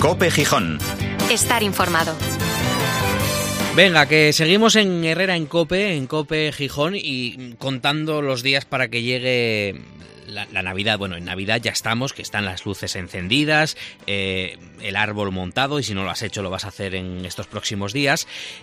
COPE Gijón. Estar informado. Venga, que seguimos en Herrera en COPE Gijón, y contando los días para que llegue la Navidad. Bueno, en Navidad ya estamos, que están las luces encendidas, el árbol montado, y si no lo has hecho lo vas a hacer en estos próximos días.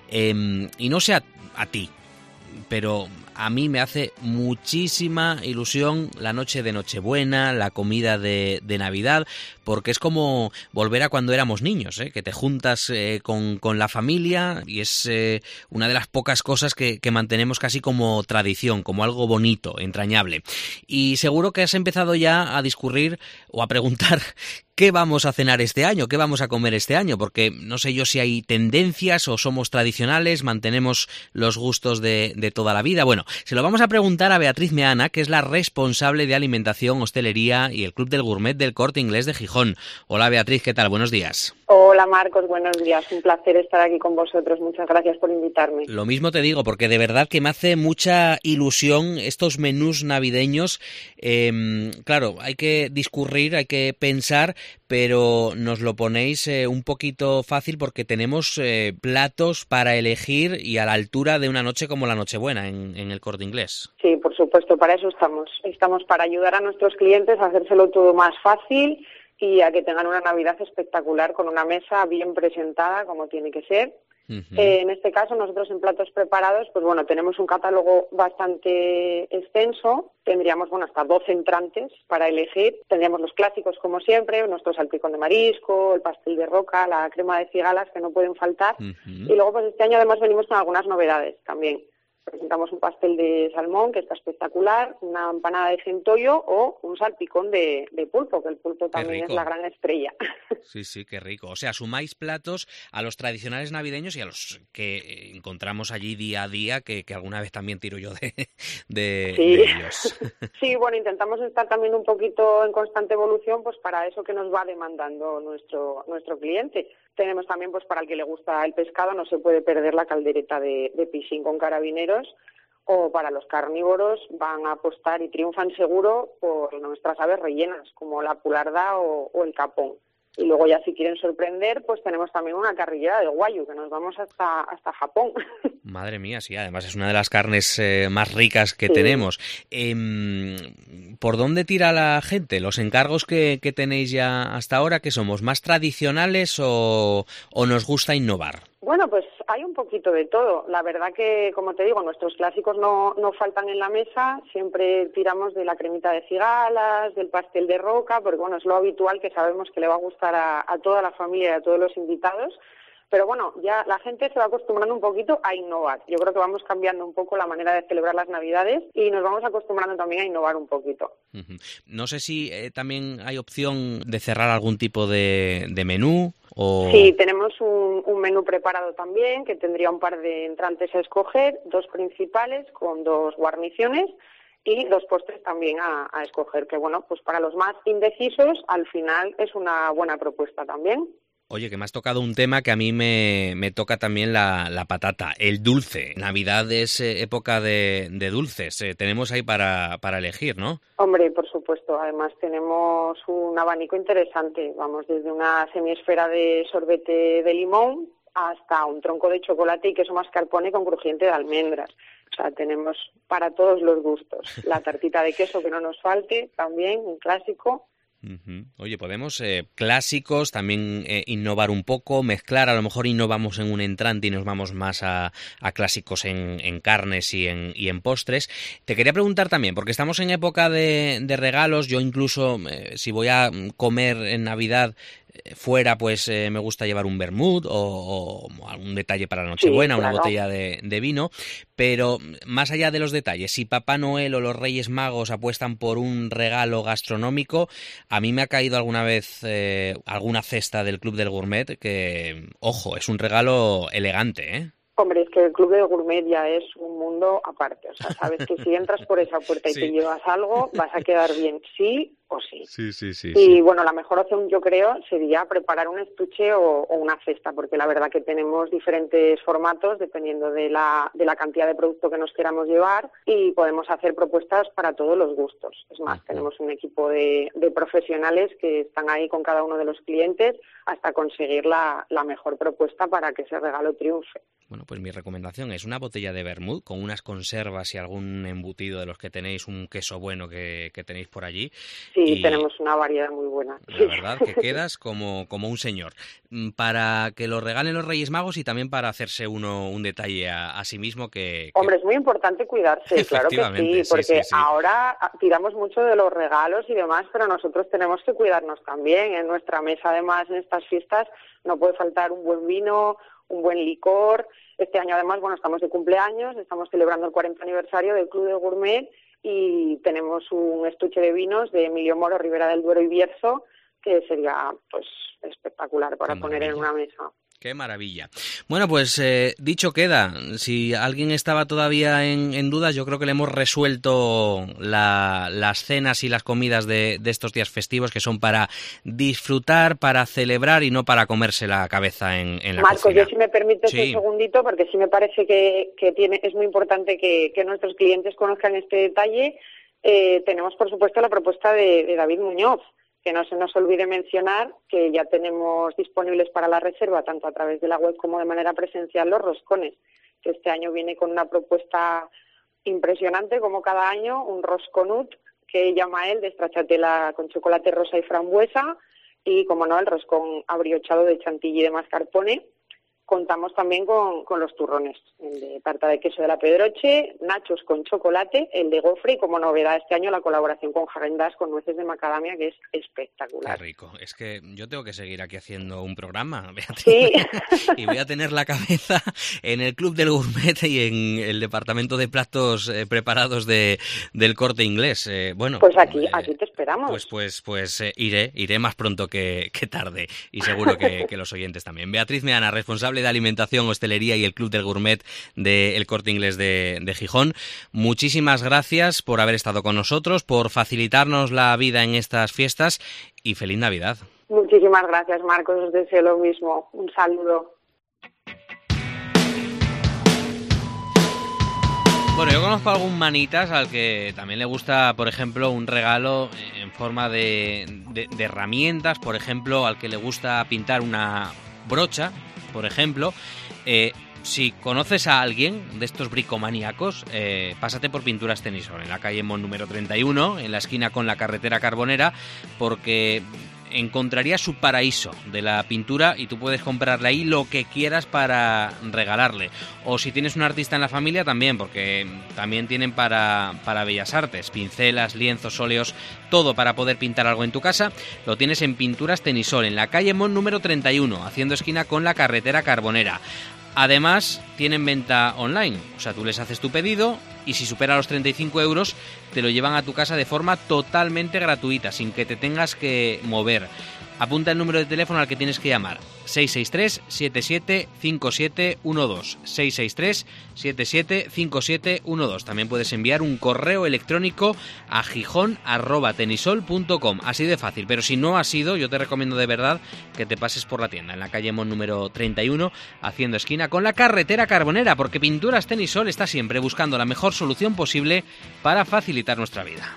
Y no sé a ti, pero a mí me hace muchísima ilusión la noche de Nochebuena, la comida de Navidad, porque es como volver a cuando éramos niños, que te juntas con la familia, y es una de las pocas cosas que mantenemos casi como tradición, como algo bonito, entrañable. Y seguro que has empezado ya a discurrir o a preguntar ¿qué vamos a cenar este año? ¿Qué vamos a comer este año? Porque no sé yo si hay tendencias o somos tradicionales, mantenemos los gustos de toda la vida. Bueno, se lo vamos a preguntar a Beatriz Meana, que es la responsable de alimentación, hostelería y el Club del Gourmet del Corte Inglés de Gijón. Hola Beatriz, ¿qué tal? Buenos días. Hola Marcos, buenos días. Un placer estar aquí con vosotros. Muchas gracias por invitarme. Lo mismo te digo, porque de verdad que me hace mucha ilusión estos menús navideños. Claro, hay que discurrir, hay que pensar, pero nos lo ponéis un poquito fácil porque tenemos platos para elegir y a la altura de una noche como la Nochebuena en el Corte Inglés. Sí, por supuesto, para eso estamos. Estamos para ayudar a nuestros clientes a hacérselo todo más fácil y a que tengan una Navidad espectacular con una mesa bien presentada como tiene que ser. En este caso, nosotros en platos preparados, pues bueno, tenemos un catálogo bastante extenso. Tendríamos, hasta 12 entrantes para elegir. Tendríamos los clásicos, como siempre, nuestro salpicón de marisco, el pastel de roca, la crema de cigalas, que no pueden faltar. Y luego, pues este año además venimos con algunas novedades también. Presentamos un pastel de salmón, que está espectacular, una empanada de centollo o un salpicón de pulpo, que el pulpo también es la gran estrella. Sí, qué rico. O sea, sumáis platos a los tradicionales navideños y a los que encontramos allí día a día, que alguna vez también tiro yo de ellos. Sí, bueno, intentamos estar también un poquito en constante evolución, pues para eso que nos va demandando nuestro cliente. Tenemos también, pues para el que le gusta el pescado, no se puede perder la caldereta de piscín con carabineros, o para los carnívoros van a apostar y triunfan seguro por nuestras aves rellenas, como la pularda o el capón. Y luego ya si quieren sorprender, pues tenemos también una carrillera de guayu, que nos vamos hasta Japón. Madre mía, sí, además es una de las carnes más ricas que tenemos. ¿Por dónde tira la gente? ¿Los encargos que tenéis ya hasta ahora, que somos más tradicionales o nos gusta innovar? Bueno, pues hay un poquito de todo. La verdad que, como te digo, nuestros clásicos no faltan en la mesa. Siempre tiramos de la cremita de cigalas, del pastel de roca, porque bueno, es lo habitual, que sabemos que le va a gustar a toda la familia y a todos los invitados. Pero bueno, ya la gente se va acostumbrando un poquito a innovar. Yo creo que vamos cambiando un poco la manera de celebrar las Navidades y nos vamos acostumbrando también a innovar un poquito. No sé si también hay opción de cerrar algún tipo de menú. Sí, tenemos un menú preparado también, que tendría un par de entrantes a escoger, 2 principales con 2 guarniciones y 2 postres también a escoger, que bueno, pues para los más indecisos al final es una buena propuesta también. Oye, que me has tocado un tema que a mí me toca también la patata, el dulce. Navidad es época de dulces, tenemos ahí para elegir, ¿no? Hombre, por supuesto, además tenemos un abanico interesante, vamos desde una semiesfera de sorbete de limón hasta un tronco de chocolate y queso mascarpone con crujiente de almendras. O sea, tenemos para todos los gustos. La tartita de queso, que no nos falte, también un clásico. Oye, podemos clásicos, también innovar un poco, mezclar, a lo mejor innovamos en un entrante y nos vamos más a clásicos en carnes y en postres. Te quería preguntar también, porque estamos en época de regalos, yo incluso si voy a comer en Navidad fuera, pues me gusta llevar un vermut o algún detalle para la Nochebuena, sí, claro. Una botella de vino, pero más allá de los detalles, si Papá Noel o los Reyes Magos apuestan por un regalo gastronómico, a mí me ha caído alguna vez alguna cesta del Club del Gourmet que, ojo, es un regalo elegante, ¿eh? Hombre, es que el Club del Gourmet ya es un mundo aparte. O sea, sabes que si entras por esa puerta y te llevas algo, vas a quedar bien, sí o sí. Y bueno, la mejor opción, yo creo, sería preparar un estuche o una cesta, porque la verdad que tenemos diferentes formatos dependiendo de la cantidad de producto que nos queramos llevar, y podemos hacer propuestas para todos los gustos. Es más, tenemos un equipo de profesionales que están ahí con cada uno de los clientes hasta conseguir la mejor propuesta para que ese regalo triunfe. Bueno, pues mi recomendación es una botella de vermut con unas conservas y algún embutido de los que tenéis, un queso bueno que tenéis por allí. Sí, tenemos una variedad muy buena. La verdad que quedas como un señor. Para que lo regalen los Reyes Magos y también para hacerse uno un detalle a sí mismo que... Hombre, es muy importante cuidarse, claro que sí, porque ahora tiramos mucho de los regalos y demás, pero nosotros tenemos que cuidarnos también. En nuestra mesa, además, en estas fiestas, no puede faltar un buen vino, un buen licor. Este año, además, bueno, estamos de cumpleaños, estamos celebrando el 40 aniversario del Club del Gourmet y tenemos un estuche de vinos de Emilio Moro, Ribera del Duero y Bierzo, que sería pues espectacular para poner en una mesa. ¡Qué maravilla! Bueno, pues dicho queda. Si alguien estaba todavía en dudas, yo creo que le hemos resuelto las cenas y las comidas de estos días festivos, que son para disfrutar, para celebrar y no para comerse la cabeza en la Marcos, cocina. Yo si me permites un segundito, porque sí me parece que es muy importante que nuestros clientes conozcan este detalle. Tenemos, por supuesto, la propuesta de David Muñoz, que no se nos olvide mencionar que ya tenemos disponibles para la reserva, tanto a través de la web como de manera presencial, los roscones, que este año viene con una propuesta impresionante, como cada año, un rosconut, que llama él, de stracciatella con chocolate rosa y frambuesa, y, como no, el roscón abriochado de chantilly de mascarpone. Contamos también con los turrones, el de tarta de queso de la Pedroche, nachos con chocolate, el de gofre y, como novedad este año, la colaboración con Häagen-Dazs con nueces de macadamia, que es espectacular. Qué rico. Es que yo tengo que seguir aquí haciendo un programa, Beatriz. Sí. Y voy a tener la cabeza en el Club del Gourmet y en el departamento de platos preparados del Corte Inglés. Bueno, pues aquí te esperamos. Pues iré más pronto que tarde, y seguro que los oyentes también. Beatriz Meana, responsable de alimentación, hostelería y el Club del Gourmet del Corte Inglés de Gijón. Muchísimas gracias por haber estado con nosotros, por facilitarnos la vida en estas fiestas, y feliz Navidad. Muchísimas gracias, Marcos, os deseo lo mismo. Un saludo. Bueno, yo conozco a algún manitas al que también le gusta, por ejemplo, un regalo en forma de herramientas, por ejemplo, al que le gusta pintar una brocha, por ejemplo. Si conoces a alguien de estos bricomaníacos, pásate por Pinturas Tenisol, en la calle Mon número 31, en la esquina con la carretera Carbonera, porque encontrarías su paraíso de la pintura y tú puedes comprarle ahí lo que quieras para regalarle. O si tienes un artista en la familia, también, porque también tienen para bellas artes, pincelas, lienzos, óleos, todo para poder pintar algo en tu casa. Lo tienes en Pinturas Tenisol, en la calle Mon número 31, haciendo esquina con la carretera Carbonera. Además, tienen venta online, o sea, tú les haces tu pedido y si supera los 35 euros te lo llevan a tu casa de forma totalmente gratuita, sin que te tengas que mover. Apunta el número de teléfono al que tienes que llamar: 663-775712, 663-775712. También puedes enviar un correo electrónico a gijon@tenisol.com, así de fácil. Pero si no has ido, yo te recomiendo de verdad que te pases por la tienda, en la calle Mon número 31, haciendo esquina con la carretera Carbonera, porque Pinturas Tenisol está siempre buscando la mejor solución posible para facilitar nuestra vida.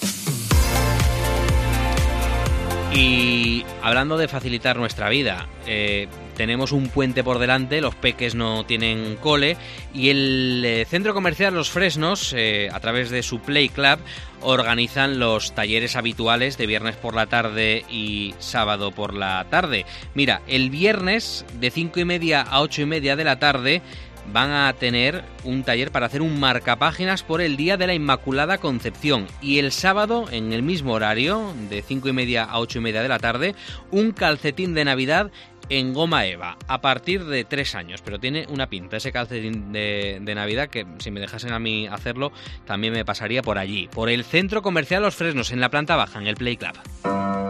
Y hablando de facilitar nuestra vida, tenemos un puente por delante, los peques no tienen cole, y el Centro Comercial Los Fresnos, a través de su Play Club, organizan los talleres habituales de viernes por la tarde y sábado por la tarde. Mira, el viernes de 5:30 a 8:30 de la tarde van a tener un taller para hacer un marcapáginas por el Día de la Inmaculada Concepción, y el sábado, en el mismo horario, de 5:30 a 8:30 de la tarde, un calcetín de Navidad en goma eva, a partir de 3 años, pero tiene una pinta ese calcetín de Navidad que, si me dejasen a mí hacerlo, también me pasaría por allí, por el Centro Comercial Los Fresnos, en la planta baja, en el Play Club.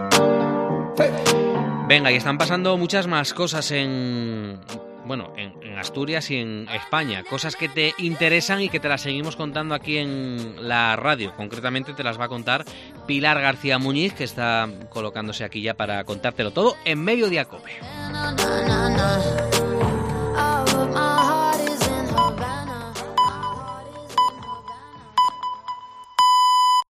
Venga, y están pasando muchas más cosas en en Asturias y en España. Cosas que te interesan y que te las seguimos contando aquí en la radio. Concretamente te las va a contar Pilar García Muñiz, que está colocándose aquí ya para contártelo todo en Mediodía Cope.